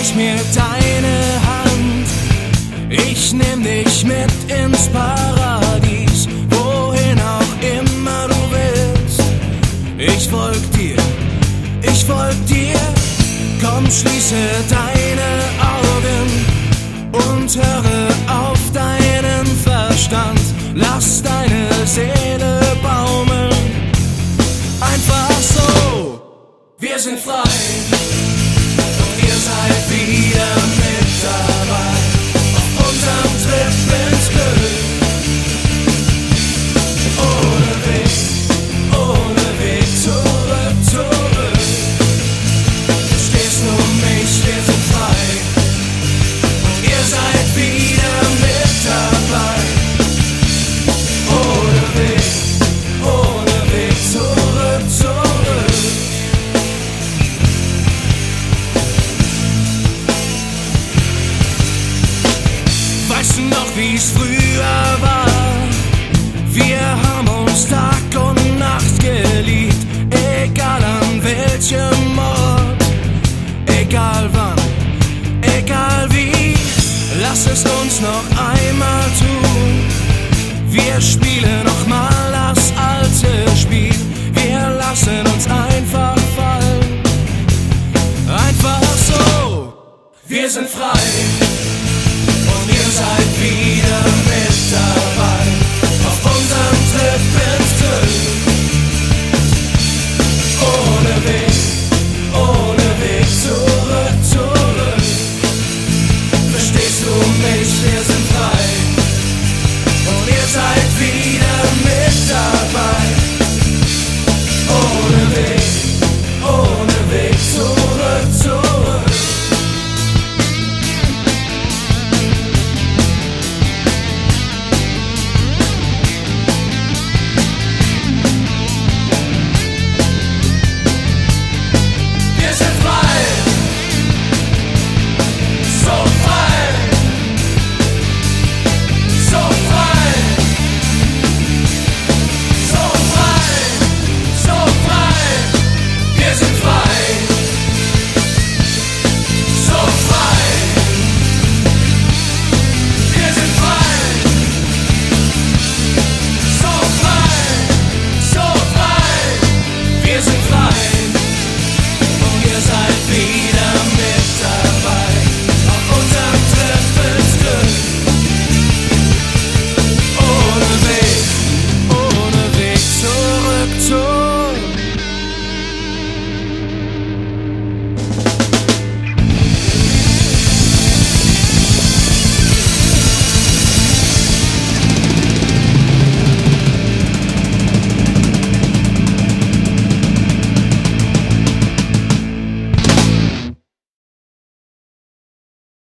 Reich mir deine Hand, ich nehm dich mit ins Paradies, wohin auch immer du willst. Ich folg dir, komm, schließe deine Augen und höre auf deinen Verstand. Lass deine Seele baumeln, einfach so. Wir sind frei und ihr seid wieder mit dabei auf unserem Trip ins Glück. Ohne Weg zurück. Verstehst du mich? Wir sind frei und ihr seid wieder mit dabei. Ohne Weg zurück. Weißt du noch, wie's früher war? Wir haben uns Tag und Nacht geliebt, egal an welchem Ort, egal wann, egal wie. Lass es uns noch einmal tun. Wir spielen noch mal das alte Spiel. Wir lassen uns einfach fallen, einfach so. Wir sind frei und ihr seid wieder mit dabei.